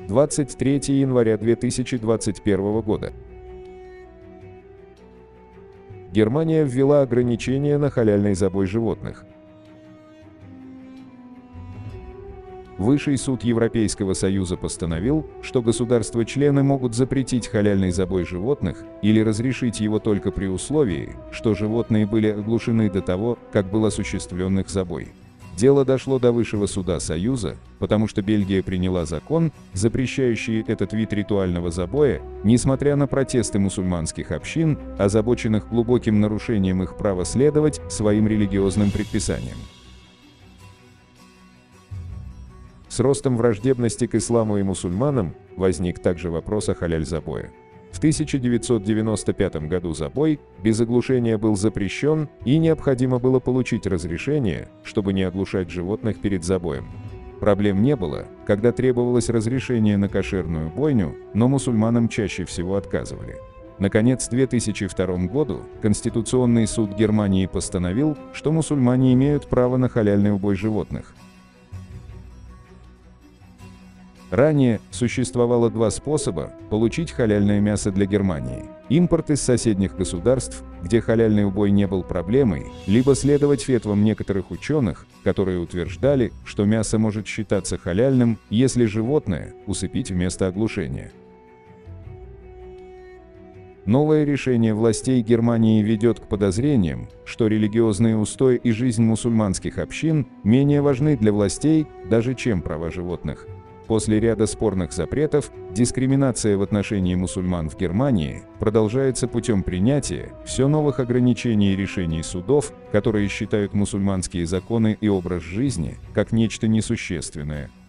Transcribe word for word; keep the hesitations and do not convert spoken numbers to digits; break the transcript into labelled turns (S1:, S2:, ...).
S1: двадцать третьего января две тысячи двадцать первого года. Германия ввела ограничения на халяльный забой животных. Высший суд Европейского Союза постановил, что государства-члены могут запретить халяльный забой животных или разрешить его только при условии, что животные были оглушены до того, как был осуществлен их забой. Дело дошло до Высшего суда Союза, потому что Бельгия приняла закон, запрещающий этот вид ритуального забоя, несмотря на протесты мусульманских общин, озабоченных глубоким нарушением их права следовать своим религиозным предписаниям. С ростом враждебности к исламу и мусульманам возник также вопрос о халяль-забое. В тысяча девятьсот девяносто пятом году забой без оглушения был запрещен, и необходимо было получить разрешение, чтобы не оглушать животных перед забоем. Проблем не было, когда требовалось разрешение на кошерную бойню, но мусульманам чаще всего отказывали. Наконец, в две тысячи втором году Конституционный суд Германии постановил, что мусульмане имеют право на халяльный убой животных. Ранее существовало два способа получить халяльное мясо для Германии: импорт из соседних государств, где халяльный убой не был проблемой, либо следовать фетвам некоторых ученых, которые утверждали, что мясо может считаться халяльным, если животное усыпить вместо оглушения. Новое решение властей Германии ведет к подозрениям, что религиозные устои и жизнь мусульманских общин менее важны для властей, даже чем права животных. После ряда спорных запретов, дискриминация в отношении мусульман в Германии продолжается путем принятия все новых ограничений и решений судов, которые считают мусульманские законы и образ жизни как нечто несущественное.